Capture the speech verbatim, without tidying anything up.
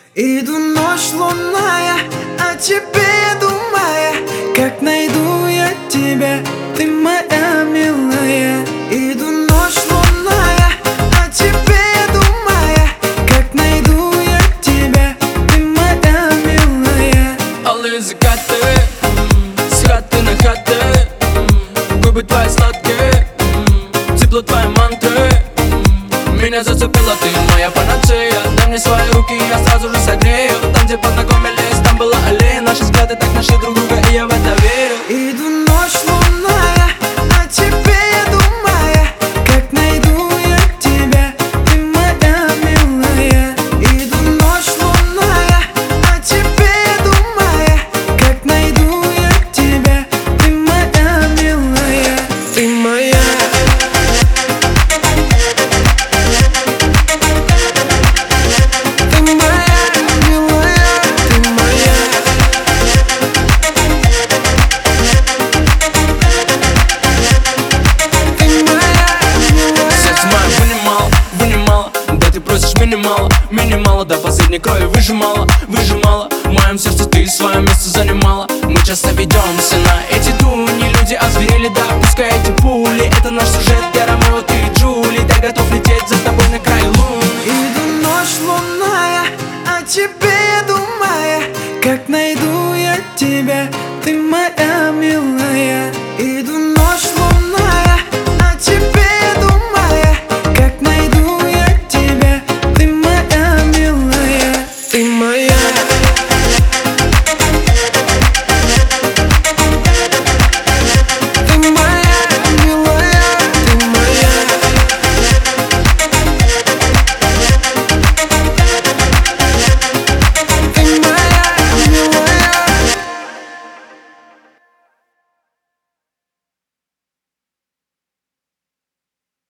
Иду ночь лунная, о тебе думая, как найду я тебя, ты моя милая. Иду ночь лунная, о тебе думая, как найду я тебя, ты моя милая. Алые закаты, с хаты на хаты, губы твои сладкие, тепло твоей мантры. Меня зацепила, ты моя панацея. Дай мне свои руки, я сразу же согрею. Там, где познакомились, там была аллея. Наши взгляды так нашли друг друга, и я в это верю. Иду ночь лунная, о тебе думая, как найду я тебя, ты моя милая. Иду ночь лунная, о тебе думая, как найду я тебя, ты моя милая. Ты моя. Минимала, минимала, до последней крови выжимала, выжимала. В моем сердце ты свое место занимала. Мы часто ведемся на эти туни. Люди озверели, да, пускай эти пули. Это наш сюжет, я Ромео, ты Джули. Я готов лететь за тобой на край луны. Иду ночь лунная, о тебе думая, как найду я тебя, ты моя милая. Иду